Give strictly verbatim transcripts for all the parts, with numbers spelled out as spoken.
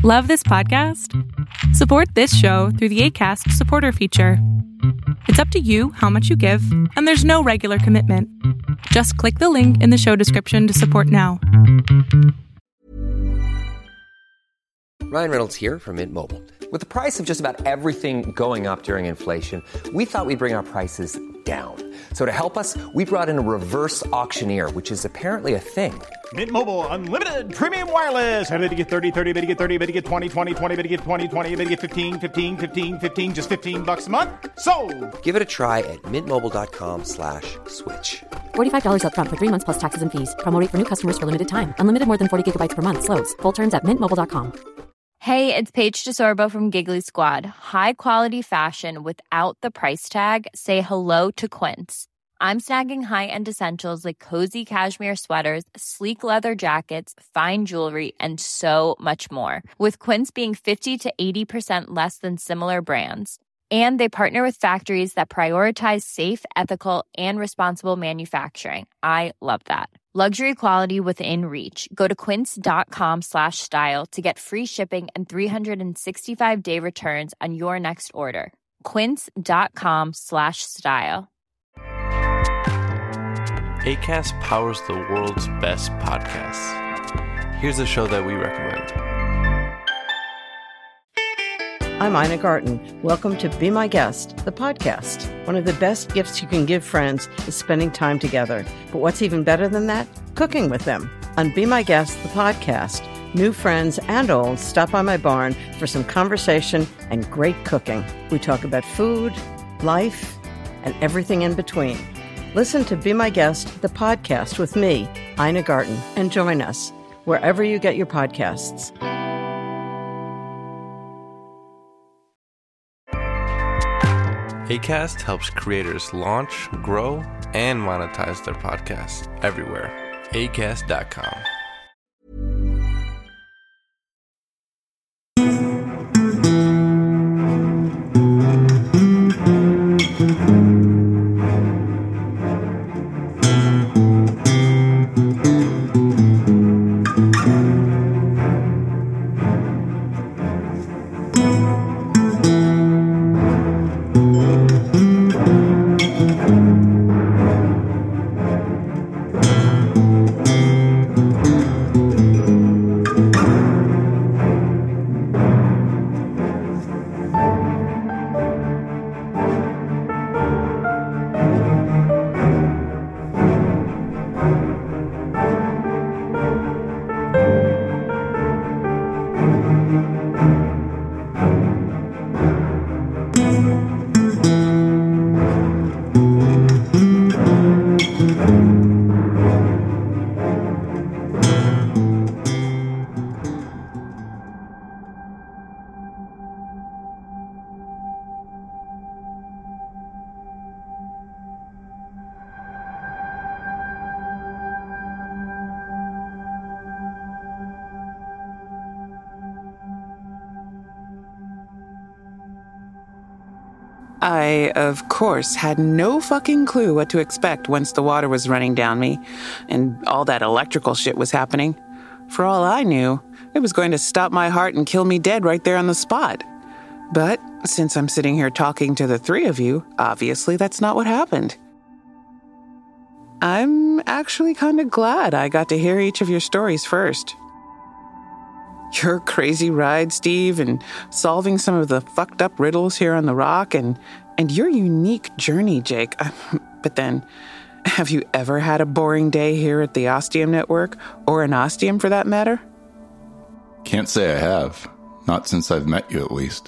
Love this podcast? Support this show through the Acast supporter feature. It's up to you how much you give, and there's no regular commitment. Just click the link in the show description to support now. Ryan Reynolds here from Mint Mobile. With the price of just about everything going up during inflation, we thought we'd bring our prices down. So to help us, we brought in a reverse auctioneer, which is apparently a thing. Mint Mobile Unlimited Premium Wireless. How to get thirty, thirty, how to get thirty, how to get twenty, twenty, twenty, how to get twenty, twenty, how to get fifteen, fifteen, fifteen, fifteen, just fifteen bucks a month? Sold! Give it a try at mintmobile.com slash switch. forty-five dollars up front for three months plus taxes and fees. Promo rate for new customers for limited time. Unlimited more than forty gigabytes per month. Slows full terms at mint mobile dot com. Hey, it's Paige DeSorbo from Giggly Squad. High quality fashion without the price tag. Say hello to Quince. I'm snagging high-end essentials like cozy cashmere sweaters, sleek leather jackets, fine jewelry, and so much more. With Quince being fifty to eighty percent less than similar brands. And they partner with factories that prioritize safe, ethical, and responsible manufacturing. I love that. Luxury quality within reach. Go to quince.com slash style to get free shipping and three sixty-five day returns on your next order. Quince.com slash style. Acast powers the world's best podcasts. Here's a show that we recommend. I'm Ina Garten. Welcome to Be My Guest, the podcast. One of the best gifts you can give friends is spending time together. But what's even better than that? Cooking with them. On Be My Guest, the podcast, new friends and old stop by my barn for some conversation and great cooking. We talk about food, life, and everything in between. Listen to Be My Guest, the podcast with me, Ina Garten, and join us wherever you get your podcasts. Acast helps creators launch, grow, and monetize their podcasts everywhere. Acast dot com. I, of course, had no fucking clue what to expect once the water was running down me and all that electrical shit was happening. For all I knew, it was going to stop my heart and kill me dead right there on the spot. But since I'm sitting here talking to the three of you, obviously that's not what happened. I'm actually kind of glad I got to hear each of your stories first. Your crazy ride, Steve, and solving some of the fucked up riddles here on the rock, and, and your unique journey, Jake. But then, have you ever had a boring day here at the Ostium Network, or an Ostium for that matter? Can't say I have. Not since I've met you, at least.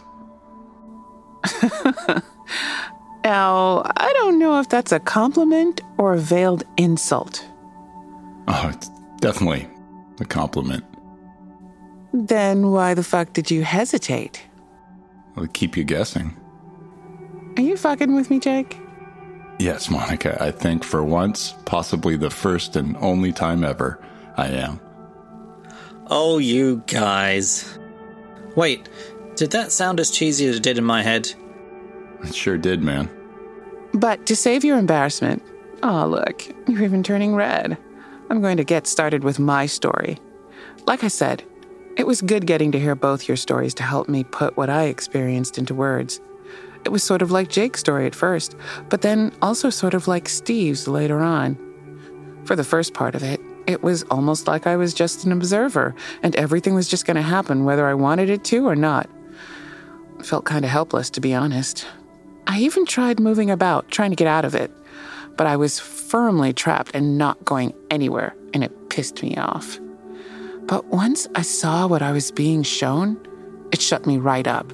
Now, I don't know if that's a compliment or a veiled insult. Oh, it's definitely a compliment. Then why the fuck did you hesitate? I'll keep you guessing. Are you fucking with me, Jake? Yes, Monica, I think for once, possibly the first and only time ever, I am. Oh, you guys. Wait, did that sound as cheesy as it did in my head? It sure did, man. But to save your embarrassment, oh look, you're even turning red. I'm going to get started with my story. Like I said, It was good getting to hear both your stories to help me put what I experienced into words. It was sort of like Jake's story at first, but then also sort of like Steve's later on. For the first part of it, it was almost like I was just an observer, and everything was just going to happen whether I wanted it to or not. I felt kind of helpless, to be honest. I even tried moving about, trying to get out of it, but I was firmly trapped and not going anywhere, and it pissed me off. But once I saw what I was being shown, it shut me right up.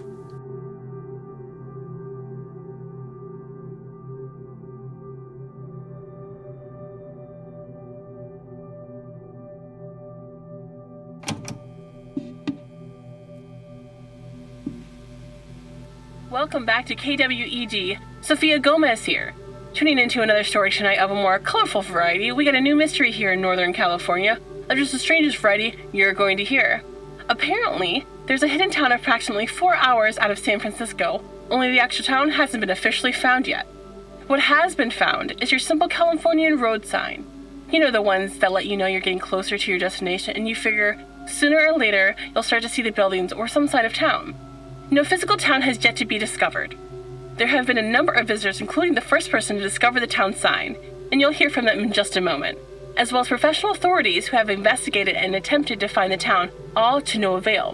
Welcome back to K W E D. Sophia Gomez here. Tuning into another story tonight of a more colorful variety, we got a new mystery here in Northern California. Of just the strangest variety you're going to hear. Apparently, there's a hidden town approximately four hours out of San Francisco, only the actual town hasn't been officially found yet. What has been found is your simple Californian road sign. You know, the ones that let you know you're getting closer to your destination and you figure sooner or later you'll start to see the buildings or some side of town. No physical town has yet to be discovered. There have been a number of visitors, including the first person to discover the town sign, and you'll hear from them in just a moment, as well as professional authorities who have investigated and attempted to find the town, all to no avail.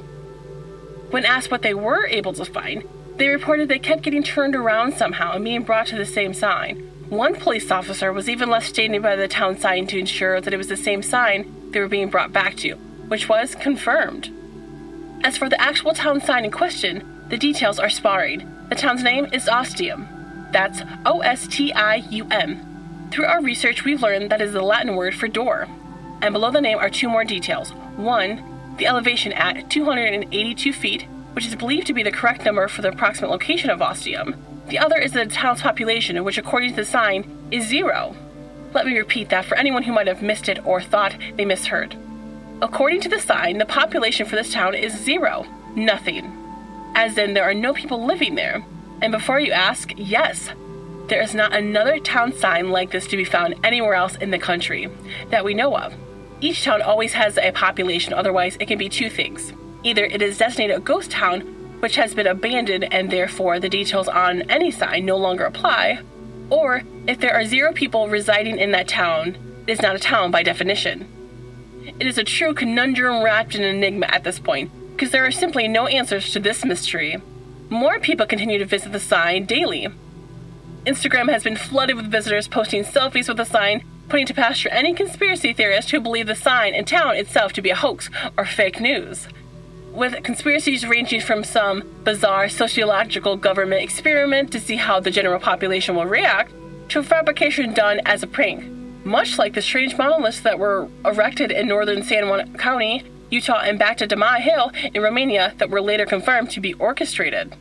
When asked what they were able to find, they reported they kept getting turned around somehow and being brought to the same sign. One police officer was even left standing by the town sign to ensure that it was the same sign they were being brought back to, which was confirmed. As for the actual town sign in question, the details are sparring. The town's name is Ostium. That's O S T I U M. Through our research, we've learned that is the Latin word for door. And below the name are two more details. One, the elevation at two hundred eighty-two feet, which is believed to be the correct number for the approximate location of Ostium. The other is the town's population, which according to the sign is zero. Let me repeat that for anyone who might have missed it or thought they misheard. According to the sign, the population for this town is zero. Nothing. As in, there are no people living there. And before you ask, yes, there is not another town sign like this to be found anywhere else in the country that we know of. Each town always has a population, otherwise it can be two things. Either it is designated a ghost town, which has been abandoned and therefore the details on any sign no longer apply, or if there are zero people residing in that town, it is not a town by definition. It is a true conundrum wrapped in enigma at this point, because there are simply no answers to this mystery. More people continue to visit the sign daily. Instagram has been flooded with visitors posting selfies with the sign, putting to pasture any conspiracy theorists who believe the sign and town itself to be a hoax or fake news. With conspiracies ranging from some bizarre sociological government experiment to see how the general population will react, to a fabrication done as a prank, much like the strange monoliths that were erected in northern San Juan County, Utah, and back to Damai Hill in Romania that were later confirmed to be orchestrated.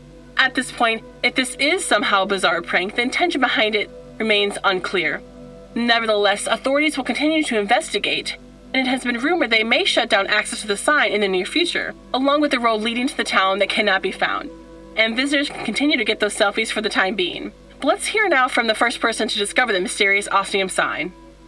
At this point, if this is somehow a bizarre prank, the intention behind it remains unclear. Nevertheless, authorities will continue to investigate, and it has been rumored they may shut down access to the sign in the near future, along with the road leading to the town that cannot be found. And visitors can continue to get those selfies for the time being. But let's hear now from the first person to discover the mysterious Ostium sign.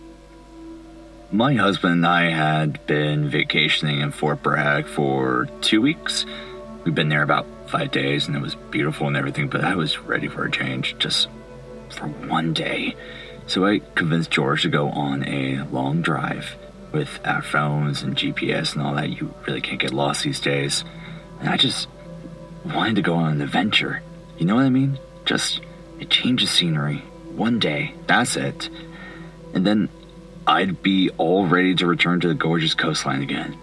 My husband and I had been vacationing in Fort Bragg for two weeks. We'd been there about five days, and it was beautiful and everything, but I was ready for a change, just for one day. So I convinced George to go on a long drive. With our phones and G P S and all that, you really can't get lost these days. And I just wanted to go on an adventure. You know what I mean? Just a change of scenery. One day. That's it. And then I'd be all ready to return to the gorgeous coastline again.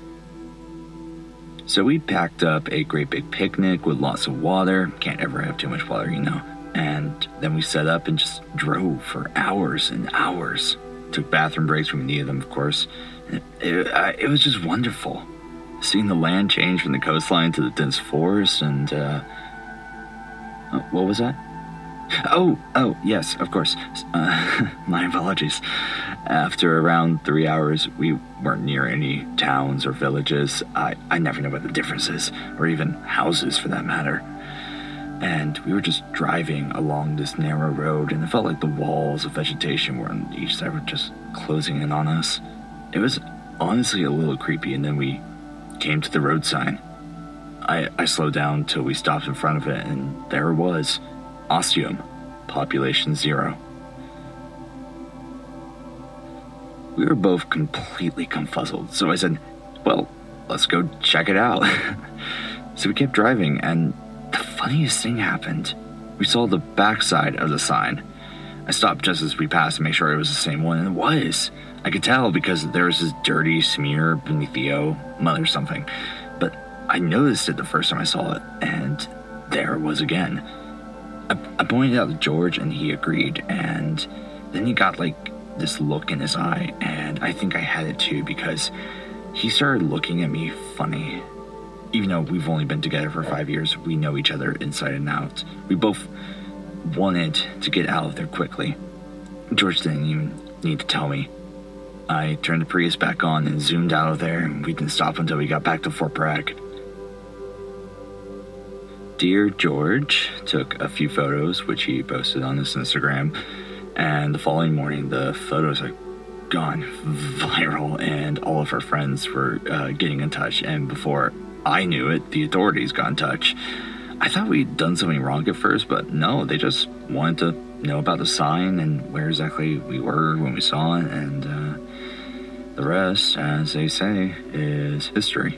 So we packed up a great big picnic with lots of water. Can't ever have too much water, you know. And then we set up and just drove for hours and hours. Took bathroom breaks when we needed them, of course. It, it, uh, it was just wonderful. Seeing the land change from the coastline to the dense forest and, uh... uh what was that? Oh, oh, yes, of course. Uh, my apologies. After around three hours, we weren't near any towns or villages. I, I never know what the difference is, or even houses for that matter. And we were just driving along this narrow road, and it felt like the walls of vegetation were on each side were just closing in on us. It was honestly a little creepy, and then we came to the road sign. I, I slowed down till we stopped in front of it, and there it was. Ostium, population zero. We were both completely confuzzled, so I said, well, let's go check it out. So we kept driving, and the funniest thing happened. We saw the backside of the sign. I stopped just as we passed to make sure it was the same one, and it was. I could tell because there was this dirty smear beneath the O, mother something. But I noticed it the first time I saw it, and there it was again. I, I pointed out to George, and he agreed, and then he got like this look in his eye, and I think I had it too because he started looking at me funny. Even though we've only been together for five years, we know each other inside and out. We both wanted to get out of there quickly. George didn't even need to tell me. I turned the Prius back on and zoomed out of there, and we didn't stop until we got back to Fort Bragg. Dear George took a few photos, which he posted on his Instagram, and the following morning, the photos had gone viral, and all of her friends were uh, getting in touch, and before I knew it, the authorities got in touch. I thought we'd done something wrong at first, but no, they just wanted to know about the sign and where exactly we were when we saw it, and uh, the rest, as they say, is history.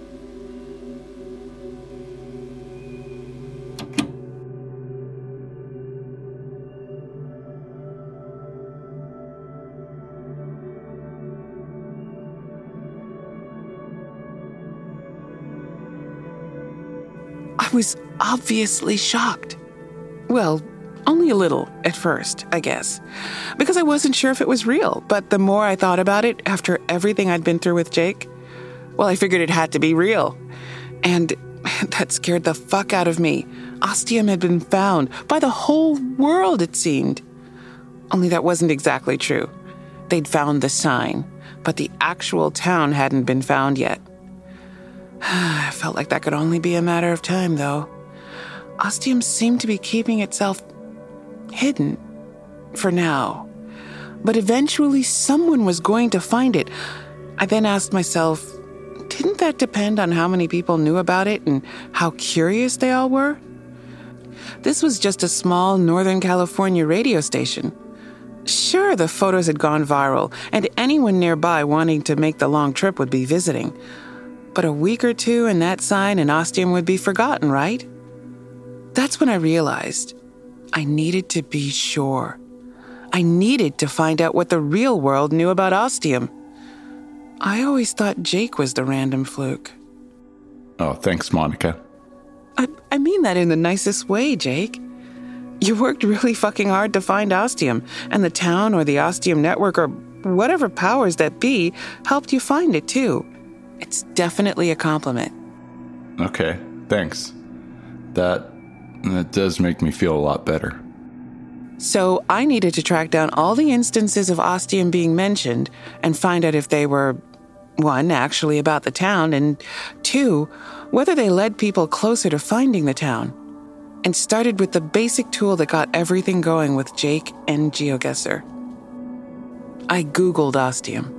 I was obviously shocked. Well, only a little at first, I guess, because I wasn't sure if it was real. But the more I thought about it after everything I'd been through with Jake, well, I figured it had to be real. And that scared the fuck out of me. Ostium had been found by the whole world, it seemed. Only that wasn't exactly true. They'd found the sign, but the actual town hadn't been found yet. I felt like that could only be a matter of time, though. Ostium seemed to be keeping itself hidden for now. But eventually someone was going to find it. I then asked myself, didn't that depend on how many people knew about it and how curious they all were? This was just a small Northern California radio station. Sure, the photos had gone viral, and anyone nearby wanting to make the long trip would be visiting. But a week or two and that sign and Ostium would be forgotten, right? That's when I realized I needed to be sure. I needed to find out what the real world knew about Ostium. I always thought Jake was the random fluke. Oh, thanks, Monica. I, I mean that in the nicest way, Jake. You worked really fucking hard to find Ostium, and the town or the Ostium network or whatever powers that be helped you find it, too. It's definitely a compliment. Okay, thanks. That, that does make me feel a lot better. So I needed to track down all the instances of Ostium being mentioned and find out if they were, one, actually about the town, and two, whether they led people closer to finding the town. And started with the basic tool that got everything going with Jake and GeoGuessr. I Googled Ostium.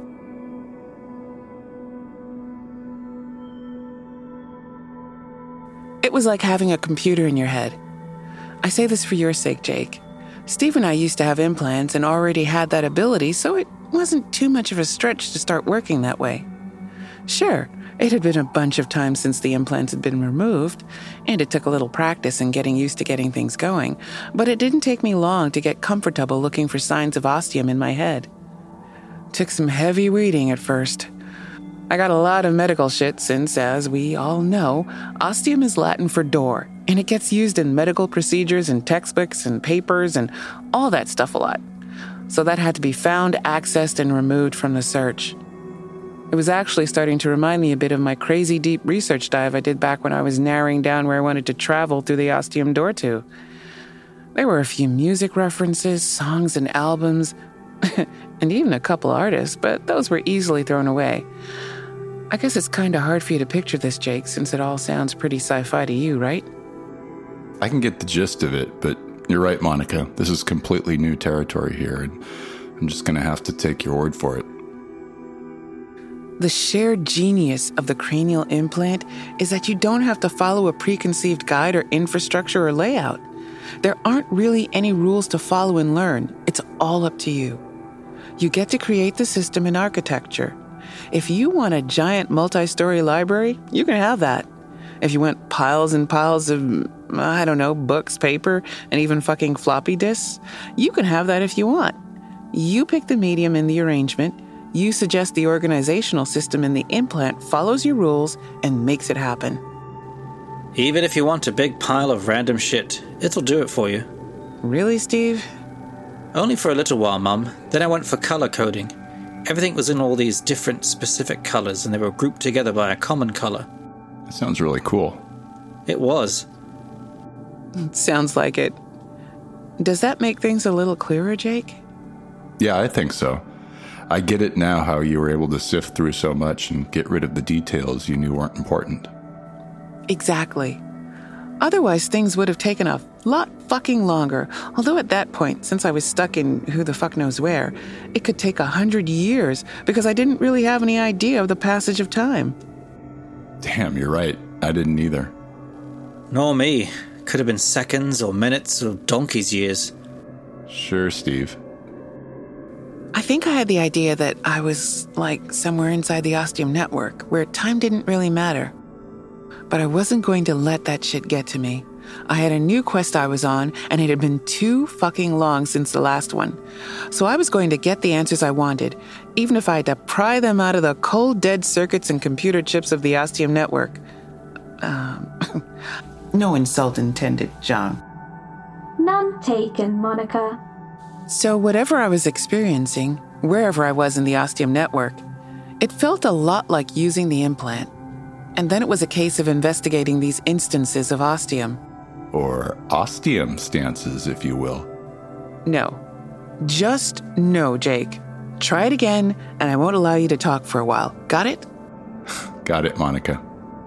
It was like having a computer in your head. I say this for your sake, Jake. Steve and I used to have implants and already had that ability, so it wasn't too much of a stretch to start working that way. Sure, it had been a bunch of times since the implants had been removed, and it took a little practice and getting used to getting things going, but it didn't take me long to get comfortable looking for signs of Ostium in my head. Took some heavy weeding at first. I got a lot of medical shit since, as we all know, Ostium is Latin for door, and it gets used in medical procedures and textbooks and papers and all that stuff a lot. So that had to be found, accessed, and removed from the search. It was actually starting to remind me a bit of my crazy deep research dive I did back when I was narrowing down where I wanted to travel through the Ostium door to. There were a few music references, songs and albums, and even a couple artists, but those were easily thrown away. I guess it's kind of hard for you to picture this, Jake, since it all sounds pretty sci-fi to you, right? I can get the gist of it, but you're right, Monica. This is completely new territory here, and I'm just going to have to take your word for it. The shared genius of the cranial implant is that you don't have to follow a preconceived guide or infrastructure or layout. There aren't really any rules to follow and learn. It's all up to you. You get to create the system and architecture. If you want a giant multi-story library, you can have that. If you want piles and piles of, I don't know, books, paper, and even fucking floppy disks, you can have that if you want. You pick the medium in the arrangement. You suggest the organizational system in the implant follows your rules and makes it happen. Even if you want a big pile of random shit, it'll do it for you. Really, Steve? Only for a little while, Mum. Then I went for color coding. Everything was in all these different specific colors, and they were grouped together by a common color. That sounds really cool. It was. It sounds like it. Does that make things a little clearer, Jake? Yeah, I think so. I get it now how you were able to sift through so much and get rid of the details you knew weren't important. Exactly. Otherwise, things would have taken a lot fucking longer. Although at that point, since I was stuck in who the fuck knows where, it could take a hundred years because I didn't really have any idea of the passage of time. Damn, you're right. I didn't either. Nor me. Could have been seconds or minutes or donkey's years. Sure, Steve. I think I had the idea that I was, like, somewhere inside the Ostium network, where time didn't really matter. But I wasn't going to let that shit get to me. I had a new quest I was on, and it had been too fucking long since the last one. So I was going to get the answers I wanted, even if I had to pry them out of the cold, dead circuits and computer chips of the Ostium network. Um, no insult intended, John. None taken, Monica. So whatever I was experiencing, wherever I was in the Ostium network, it felt a lot like using the implant. And then it was a case of investigating these instances of Ostium. Or Ostium stances, if you will. No. Just no, Jake. Try it again, and I won't allow you to talk for a while. Got it? Got it, Monica.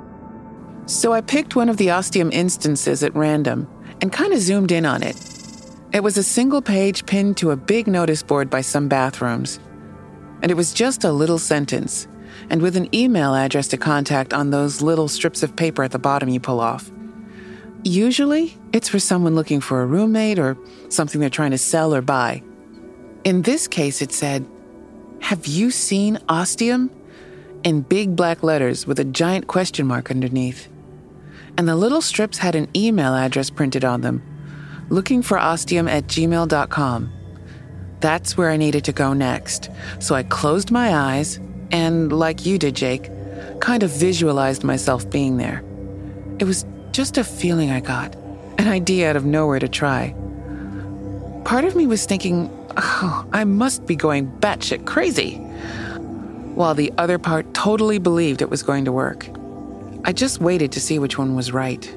So I picked one of the Ostium instances at random and kind of zoomed in on it. It was a single page pinned to a big notice board by some bathrooms. And it was just a little sentence, and with an email address to contact on those little strips of paper at the bottom you pull off. Usually, it's for someone looking for a roommate or something they're trying to sell or buy. In this case, it said, "Have you seen Ostium?" in big black letters with a giant question mark underneath. And the little strips had an email address printed on them, looking for ostium at gmail dot com. That's where I needed to go next. So I closed my eyes and, like you did, Jake, kind of visualized myself being there. It was just a feeling I got, an idea out of nowhere to try. Part of me was thinking, oh, I must be going batshit crazy, while the other part totally believed it was going to work. I just waited to see which one was right.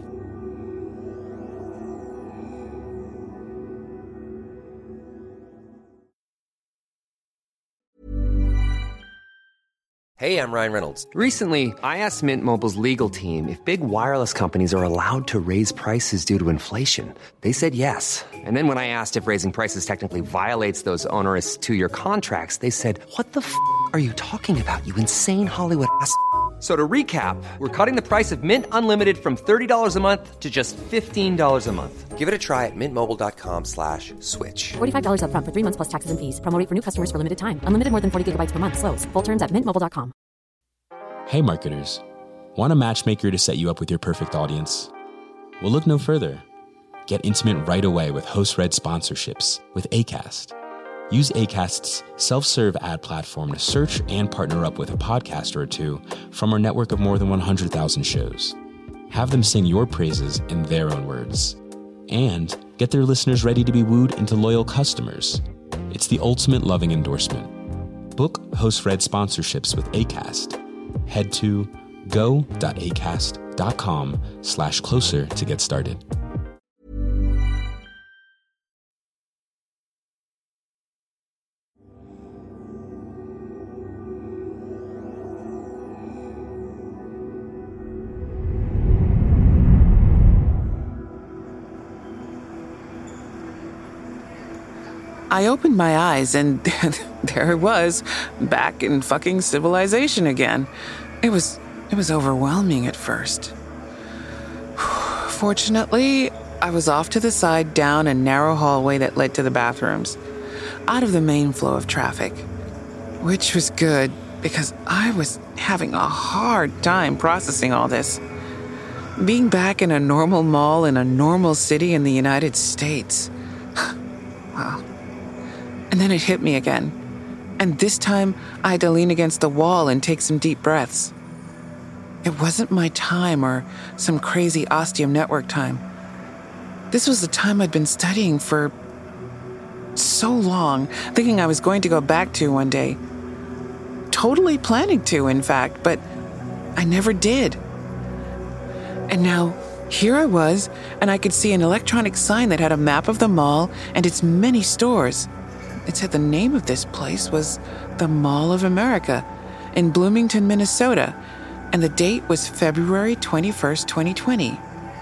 Hey, I'm Ryan Reynolds. Recently, I asked Mint Mobile's legal team if big wireless companies are allowed to raise prices due to inflation. They said yes. And then when I asked if raising prices technically violates those onerous two-year contracts, they said, "What the f*** are you talking about, you insane Hollywood ass f- So to recap, we're cutting the price of Mint Unlimited from thirty dollars a month to just fifteen dollars a month. Give it a try at mintmobile.com slash switch. forty-five dollars up front for three months plus taxes and fees. Promo rate for new customers for limited time. Unlimited more than forty gigabytes per month. Slows full terms at mint mobile dot com. Hey marketers, want a matchmaker to set you up with your perfect audience? Well, look no further. Get intimate right away with host-read sponsorships with Acast. Use Acast's self-serve ad platform to search and partner up with a podcaster or two from our network of more than one hundred thousand shows. Have them sing your praises in their own words. And get their listeners ready to be wooed into loyal customers. It's the ultimate loving endorsement. Book host-read sponsorships with Acast. Head to go.acast.com slash closer to get started. I opened my eyes and there I was, back in fucking civilization again. It was, it was overwhelming at first. Fortunately, I was off to the side down a narrow hallway that led to the bathrooms, out of the main flow of traffic, which was good because I was having a hard time processing all this. Being back in a normal mall in a normal city in the United States. Wow. And then it hit me again. And this time, I had to lean against the wall and take some deep breaths. It wasn't my time or some crazy Ostium Network time. This was the time I'd been studying for so long, thinking I was going to go back to one day. Totally planning to, in fact, but I never did. And now, here I was, and I could see an electronic sign that had a map of the mall and its many stores. It said the name of this place was the Mall of America in Bloomington, Minnesota, and the date was February twenty-first, twenty twenty.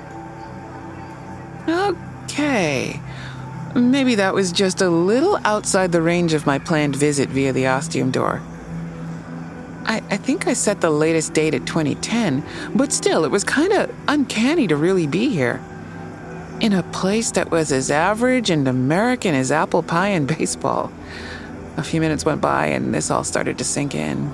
Okay, maybe that was just a little outside the range of my planned visit via the Ostium door. I, I think I set the latest date at twenty ten, but still, it was kind of uncanny to really be here. In a place that was as average and American as apple pie and baseball. A few minutes went by and this all started to sink in.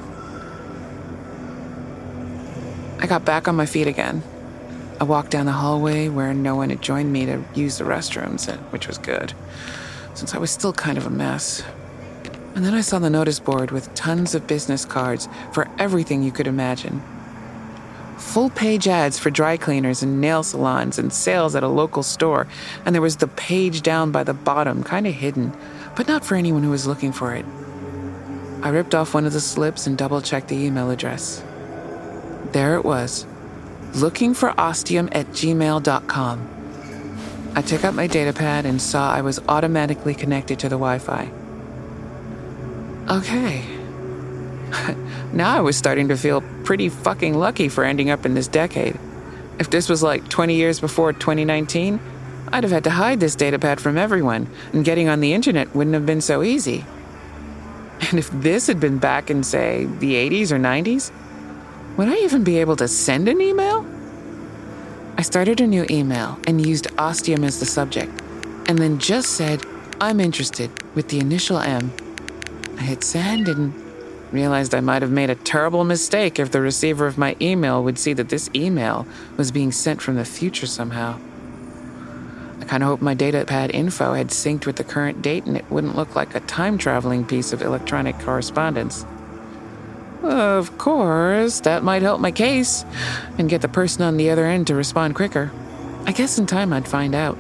I got back on my feet again. I walked down the hallway where no one had joined me to use the restrooms, which was good, since I was still kind of a mess. And then I saw the notice board with tons of business cards for everything you could imagine. Full-page ads for dry cleaners and nail salons and sales at a local store, and there was the page down by the bottom, kind of hidden, but not for anyone who was looking for it. I ripped off one of the slips and double-checked the email address. There it was, looking for ostium at gmail dot com. I took out my datapad and saw I was automatically connected to the Wi-Fi. Okay. Now I was starting to feel pretty fucking lucky for ending up in this decade. If this was like twenty years before twenty nineteen, I'd have had to hide this datapad from everyone, and getting on the internet wouldn't have been so easy. And if this had been back in, say, the eighties or nineties, would I even be able to send an email? I started a new email and used Ostium as the subject, and then just said, I'm interested, with the initial M. I hit send and realized I might have made a terrible mistake if the receiver of my email would see that this email was being sent from the future somehow. I kind of hoped my datapad info had synced with the current date and it wouldn't look like a time-traveling piece of electronic correspondence. Of course, that might help my case and get the person on the other end to respond quicker. I guess in time I'd find out.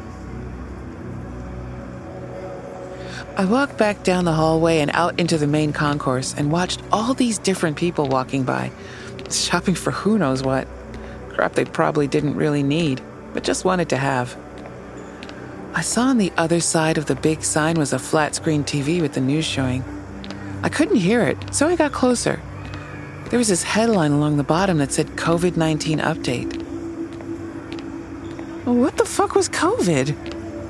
I walked back down the hallway and out into the main concourse and watched all these different people walking by, shopping for who knows what. Crap they probably didn't really need, but just wanted to have. I saw on the other side of the big sign was a flat-screen T V with the news showing. I couldn't hear it, so I got closer. There was this headline along the bottom that said COVID nineteen update. What the fuck was COVID?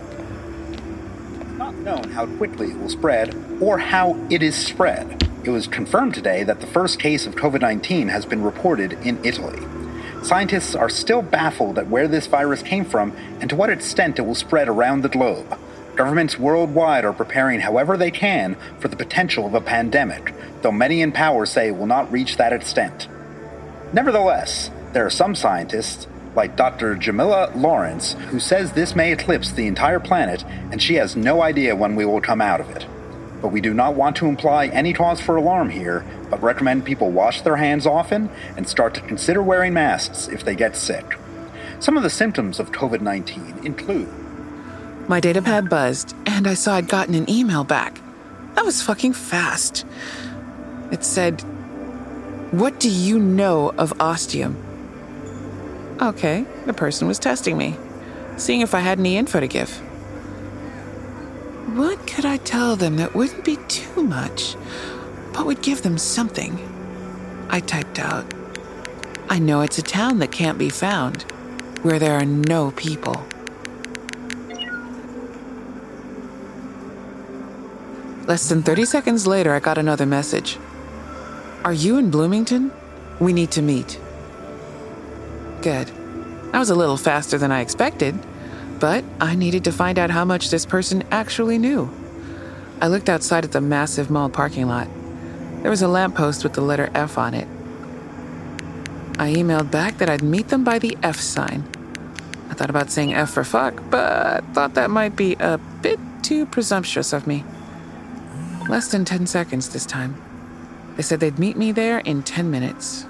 Not known how quickly it will spread or how it is spread. It was confirmed today that the first case of COVID nineteen has been reported in Italy. Scientists are still baffled at where this virus came from and to what extent it will spread around the globe. Governments worldwide are preparing however they can for the potential of a pandemic, though many in power say it will not reach that extent. Nevertheless, there are some scientists, like Doctor Jamila Lawrence, who says this may eclipse the entire planet and she has no idea when we will come out of it. But we do not want to imply any cause for alarm here, but recommend people wash their hands often and start to consider wearing masks if they get sick. Some of the symptoms of COVID nineteen include... My datapad buzzed, and I saw I'd gotten an email back. That was fucking fast. It said, "What do you know of Ostium?" Okay, the person was testing me, seeing if I had any info to give. What could I tell them that wouldn't be too much, but would give them something? I typed out, "I know it's a town that can't be found, where there are no people." Less than thirty seconds later, I got another message. Are you in Bloomington? We need to meet. Good. I was a little faster than I expected, but I needed to find out how much this person actually knew. I looked outside at the massive mall parking lot. There was a lamppost with the letter F on it. I emailed back that I'd meet them by the F sign. I thought about saying F for fuck, but thought that might be a bit too presumptuous of me. Less than ten seconds this time. They said they'd meet me there in ten minutes.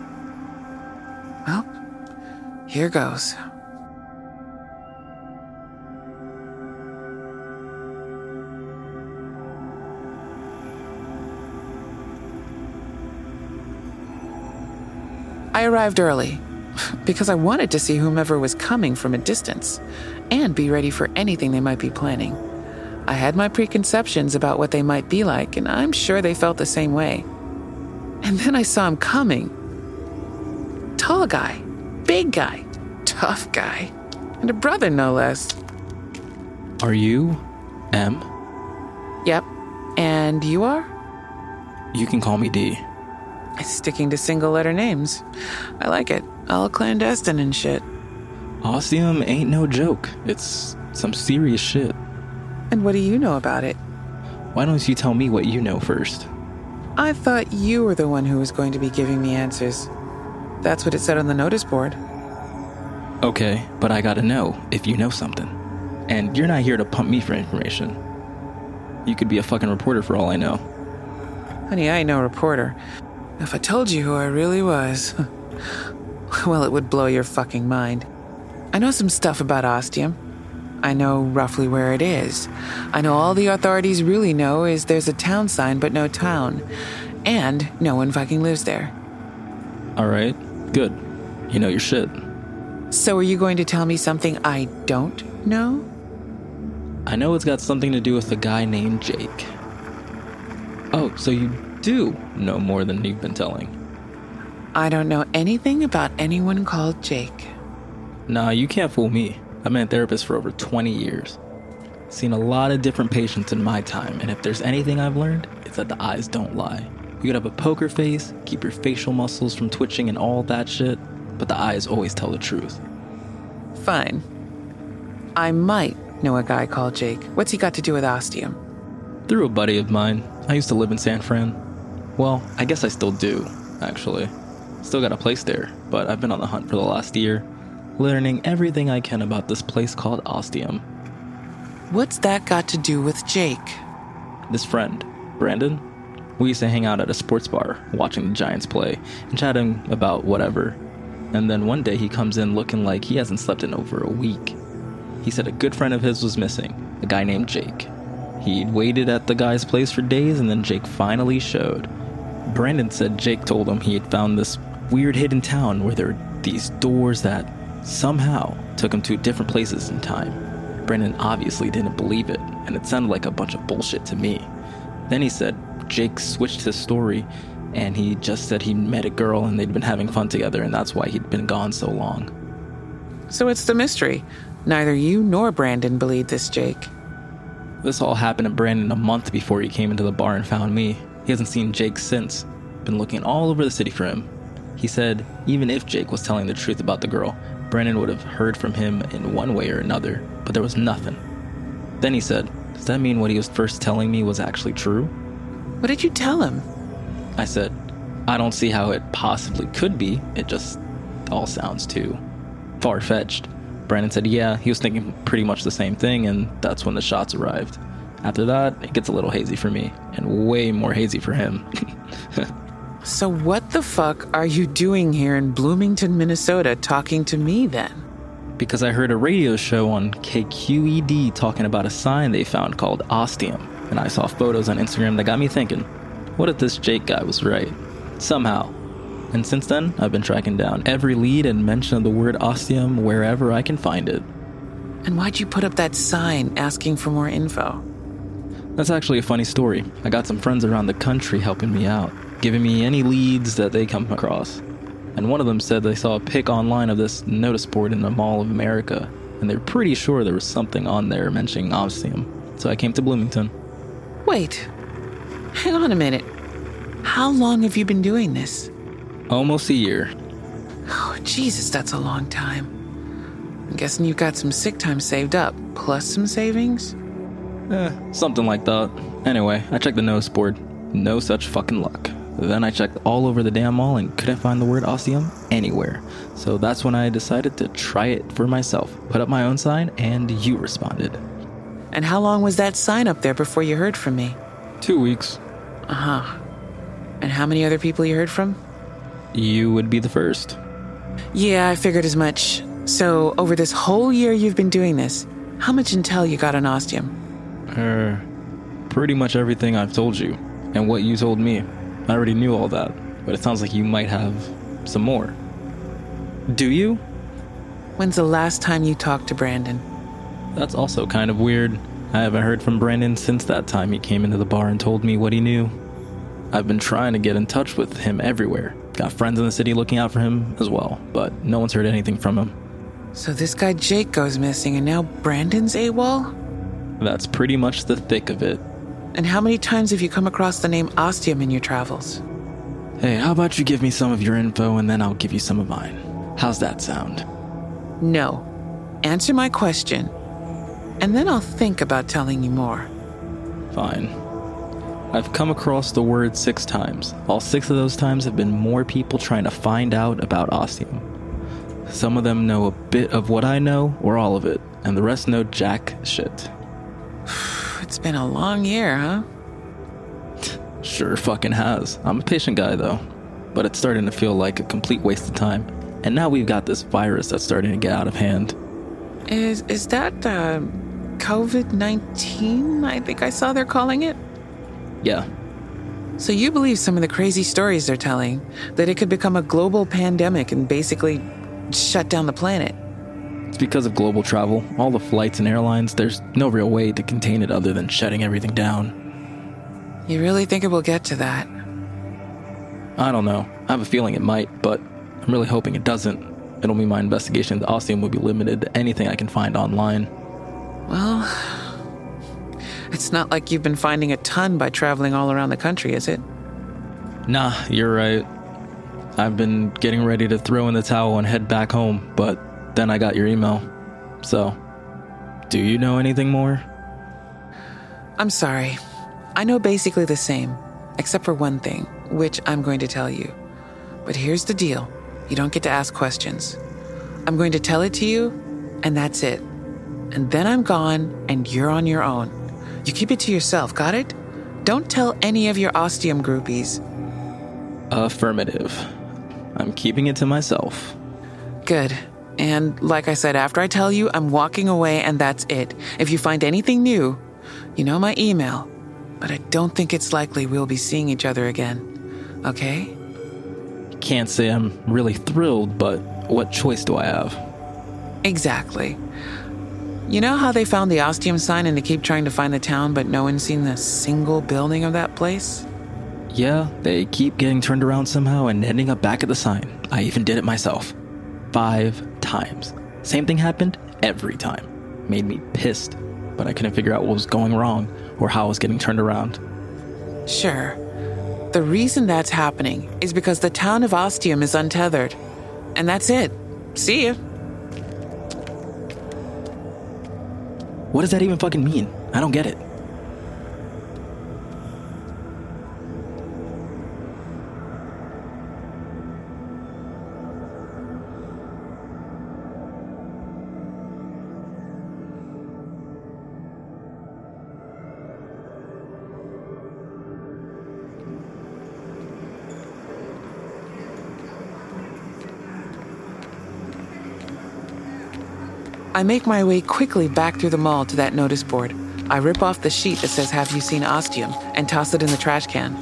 Well, here goes. I arrived early because I wanted to see whomever was coming from a distance and be ready for anything they might be planning. I had my preconceptions about what they might be like, and I'm sure they felt the same way. And then I saw him coming. Tall guy, big guy, tough guy, and a brother no less. Are you M? Yep. And you are? You can call me D. Sticking to single-letter names. I like it. All clandestine and shit. Ostium ain't no joke. It's some serious shit. And what do you know about it? Why don't you tell me what you know first? I thought you were the one who was going to be giving me answers. That's what it said on the notice board. Okay, but I gotta know if you know something. And you're not here to pump me for information. You could be a fucking reporter for all I know. Honey, I ain't no reporter. If I told you who I really was, well, it would blow your fucking mind. I know some stuff about Ostium. I know roughly where it is. I know all the authorities really know is there's a town sign but no town. And no one fucking lives there. Alright, good. You know your shit. So are you going to tell me something I don't know? I know it's got something to do with a guy named Jake. Oh, so you do know more than you've been telling. I don't know anything about anyone called Jake. Nah, you can't fool me. I've been a therapist for over twenty years. Seen a lot of different patients in my time, and if there's anything I've learned, it's that the eyes don't lie. You could have a poker face, keep your facial muscles from twitching and all that shit, but the eyes always tell the truth. Fine. I might know a guy called Jake. What's he got to do with Ostium? Through a buddy of mine. I used to live in San Fran. Well, I guess I still do, actually. Still got a place there, but I've been on the hunt for the last year, learning everything I can about this place called Ostium. What's that got to do with Jake? This friend, Brandon, we used to hang out at a sports bar, watching the Giants play, and chatting about whatever. And then one day he comes in looking like he hasn't slept in over a week. He said a good friend of his was missing, a guy named Jake. He'd waited at the guy's place for days, and then Jake finally showed. Brandon said Jake told him he had found this weird hidden town where there were these doors that somehow took him to different places in time. Brandon obviously didn't believe it, and it sounded like a bunch of bullshit to me. Then he said Jake switched his story, and he just said he met a girl and they'd been having fun together, and that's why he'd been gone so long. So it's the mystery. Neither you nor Brandon believed this Jake. This all happened to Brandon a month before he came into the bar and found me. He hasn't seen Jake since. Been looking all over the city for him. He said even if Jake was telling the truth about the girl, Brandon would have heard from him in one way or another, but there was nothing. Then he said, does that mean what he was first telling me was actually true? What did you tell him? I said, I don't see how it possibly could be. It just all sounds too far-fetched. Brandon said, yeah, he was thinking pretty much the same thing, and that's when the shots arrived. After that, it gets a little hazy for me, and way more hazy for him. So what the fuck are you doing here in Bloomington, Minnesota, talking to me then? Because I heard a radio show on K Q E D talking about a sign they found called Ostium, and I saw photos on Instagram that got me thinking, what if this Jake guy was right? Somehow. And since then, I've been tracking down every lead and mention of the word Ostium wherever I can find it. And why'd you put up that sign asking for more info? That's actually a funny story. I got some friends around the country helping me out, giving me any leads that they come across. And one of them said they saw a pic online of this notice board in the Mall of America, and they're pretty sure there was something on there mentioning Ostium. So I came to Bloomington. Wait. Hang on a minute. How long have you been doing this? Almost a year. Oh, Jesus, that's a long time. I'm guessing you've got some sick time saved up, plus some savings? Eh, something like that. Anyway, I checked the notice board. No such fucking luck. Then I checked all over the damn mall and couldn't find the word ostium anywhere. So that's when I decided to try it for myself. Put up my own sign, and you responded. And how long was that sign up there before you heard from me? Two weeks. Uh-huh. And how many other people you heard from? You would be the first. Yeah, I figured as much. So, over this whole year you've been doing this, how much intel you got on ostium? Er, pretty much everything I've told you, and what you told me. I already knew all that, but it sounds like you might have some more. Do you? When's the last time you talked to Brandon? That's also kind of weird. I haven't heard from Brandon since that time he came into the bar and told me what he knew. I've been trying to get in touch with him everywhere. Got friends in the city looking out for him as well, but no one's heard anything from him. So this guy Jake goes missing and now Brandon's AWOL? That's pretty much the thick of it. And how many times have you come across the name ostium in your travels? Hey, how about you give me some of your info and then I'll give you some of mine? How's that sound? No. Answer my question, and then I'll think about telling you more. Fine. I've come across the word six times. All six of those times have been more people trying to find out about ostium. Some of them know a bit of what I know, or all of it, and the rest know jack shit. It's been a long year, huh? Sure fucking has. I'm a patient guy, though. But it's starting to feel like a complete waste of time. And now we've got this virus that's starting to get out of hand. Is is that uh, covid nineteen, I think I saw they're calling it? Yeah. So you believe some of the crazy stories they're telling, that it could become a global pandemic and basically shut down the planet? It's because of global travel, all the flights and airlines. There's no real way to contain it other than shutting everything down. You really think it will get to that? I don't know. I have a feeling it might, but I'm really hoping it doesn't. It'll mean my investigation into ostium will be limited to anything I can find online. Well, it's not like you've been finding a ton by traveling all around the country, is it? Nah, you're right. I've been getting ready to throw in the towel and head back home, but then I got your email. So, do you know anything more? I'm sorry. I know basically the same, except for one thing, which I'm going to tell you. But here's the deal. You don't get to ask questions. I'm going to tell it to you, and that's it. And then I'm gone, and you're on your own. You keep it to yourself, got it? Don't tell any of your ostium groupies. Affirmative. I'm keeping it to myself. Good. And like I said, after I tell you, I'm walking away, and that's it. If you find anything new, you know my email. But I don't think it's likely we'll be seeing each other again. Okay? Can't say I'm really thrilled, but what choice do I have? Exactly. You know how they found the ostium sign and they keep trying to find the town, but no one's seen a single building of that place? Yeah, they keep getting turned around somehow and ending up back at the sign. I even did it myself. Five times. Same thing happened every time. Made me pissed, but I couldn't figure out what was going wrong or how I was getting turned around. Sure. The reason that's happening is because the town of Ostium is untethered. And that's it. See ya. What does that even fucking mean? I don't get it. I make my way quickly back through the mall to that notice board. I rip off the sheet that says, "Have you seen ostium?" and toss it in the trash can.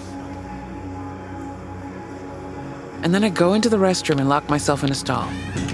And then I go into the restroom and lock myself in a stall.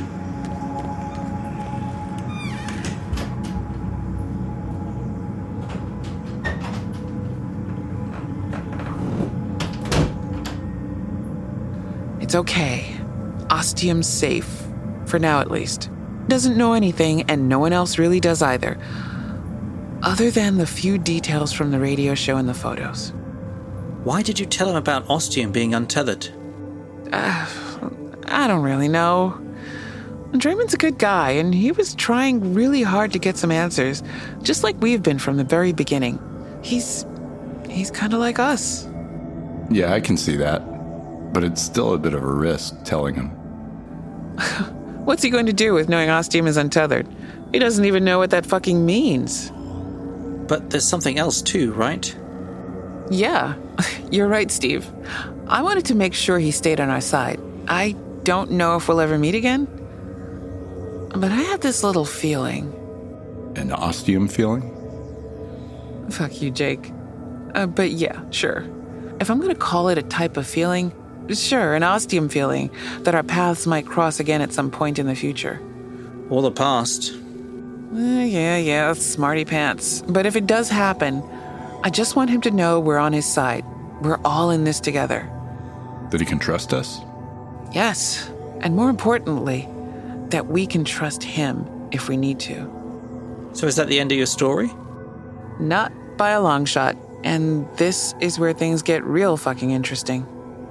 It's okay. Ostium's safe. For now, at least. Doesn't know anything, and no one else really does either. other than the few details from the radio show and the photos. Why did you tell him about Ostium being untethered? Uh, I don't really know. Draymond's a good guy, and he was trying really hard to get some answers, just like we've been from the very beginning. He's... he's kind of like us. Yeah, I can see that. But it's still a bit of a risk telling him. What's he going to do with knowing Ostium is untethered? He doesn't even know what that fucking means. But there's something else too, right? Yeah, you're right, Steve. I wanted to make sure he stayed on our side. I don't know if we'll ever meet again, but I have this little feeling. An Ostium feeling? Fuck you, Jake. Uh, but yeah, sure. If I'm going to call it a type of feeling, sure, an Ostium feeling that our paths might cross again at some point in the future. Or the past. Uh, yeah, yeah, smarty pants. But if it does happen, I just want him to know we're on his side. We're all in this together. That he can trust us? Yes, and more importantly, that we can trust him if we need to. So is that the end of your story? Not by a long shot, and this is where things get real fucking interesting.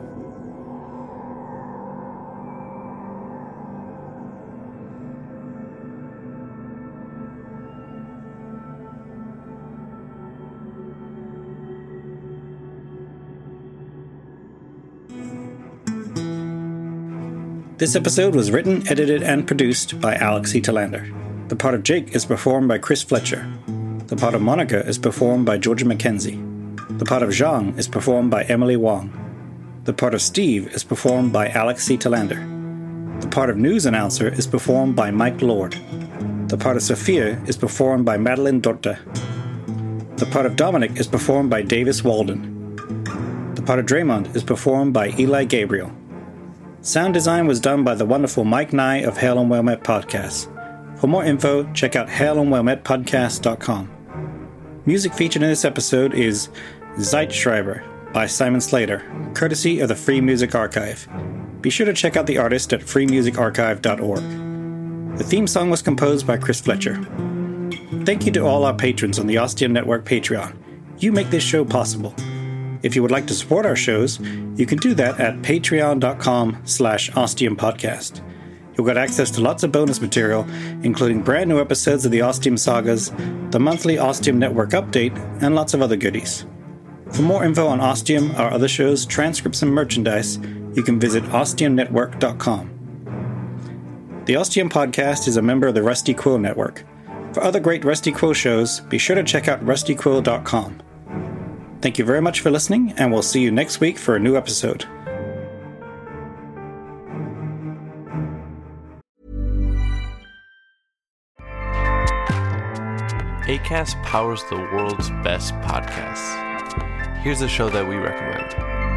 This episode was written, edited, and produced by Alex E. Talander. The part of Jake is performed by Chris Fletcher. The part of Monica is performed by Georgia McKenzie. The part of Zhang is performed by Emily Wong. The part of Steve is performed by Alex C. Talander. The part of News Announcer is performed by Mike Lord. The part of Sophia is performed by Madeline Dorta. The part of Dominic is performed by Davis Walden. The part of Draymond is performed by Eli Gabriel. Sound design was done by the wonderful Mike Nye of Hail and Well Met Podcasts. For more info, check out hail and well met podcast dot com. Music featured in this episode is Zeitschreiber by Simon Slater, courtesy of the Free Music Archive. Be sure to check out the artist at free music archive dot org. The theme song was composed by Chris Fletcher. Thank you to all our patrons on the Ostium Network Patreon. You make this show possible. If you would like to support our shows, you can do that at patreon dot com slash ostium podcast. You'll get access to lots of bonus material, including brand new episodes of the Ostium Sagas, the monthly Ostium Network update, and lots of other goodies. For more info on Ostium, our other shows, transcripts, and merchandise, you can visit ostium network dot com. The Ostium Podcast is a member of the Rusty Quill Network. For other great Rusty Quill shows, be sure to check out rusty quill dot com. Thank you very much for listening, and we'll see you next week for a new episode. Acast powers the world's best podcasts. Here's a show that we recommend.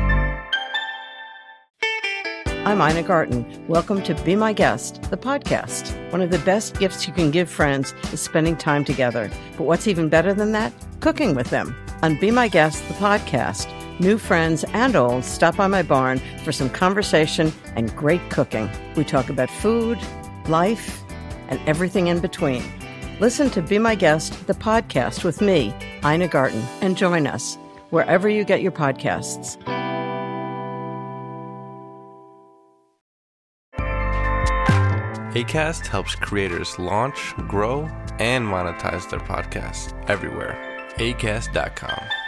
I'm Ina Garten. Welcome to Be My Guest, the podcast. One of the best gifts you can give friends is spending time together. But what's even better than that? Cooking with them. On Be My Guest, the podcast, new friends and old stop by my barn for some conversation and great cooking. We talk about food, life, and everything in between. Listen to Be My Guest, the podcast with me, Ina Garten, and join us wherever you get your podcasts. Acast helps creators launch, grow, and monetize their podcasts everywhere. acast dot com.